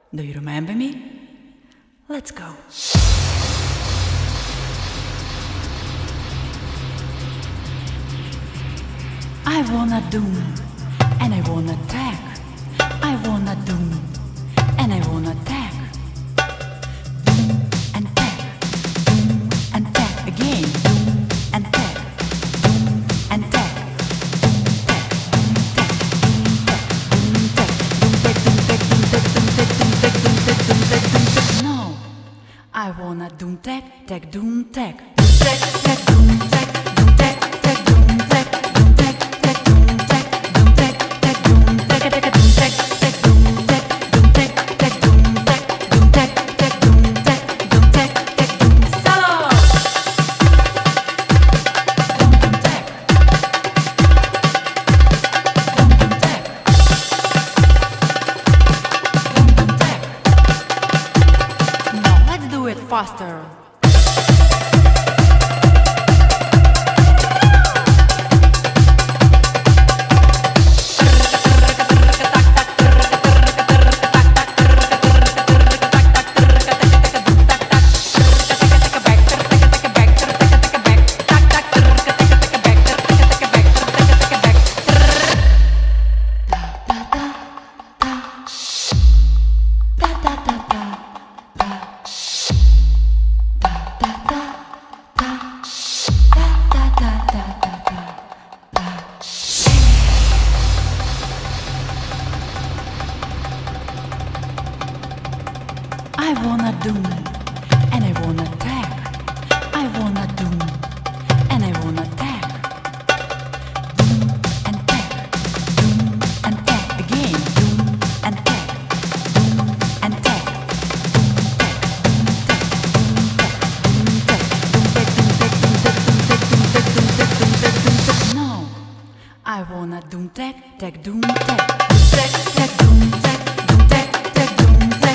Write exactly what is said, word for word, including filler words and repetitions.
Do you remember me? Let's go. I wanna doom, and I wanna tag. I wanna doom, and I wanna tag. Doom and tag, doom and tag again. Doom and tag, doom and tag. No, I wanna doom tag, tag doom tag, doom tag, tag doom tag, doom tag, tag doom tag, doom tag, tag doom tag, doom tag, tag doom tag, tag doom tag, tag doom tag, doom tag, tag doom tag, doom tag, tag doom tag, doom tag, tag doom solo. Doom tag, doom tag, doom tag. Now let's do it faster. I wanna doom, and I wanna tag. I wanna doom, and I wanna tag. Doom and tag, doom and tag again. Doom and tag, doom and tag. No, I wanna doom tag, tag doom tag, doom tag, tag doom tag, doom tag, tag doom tag.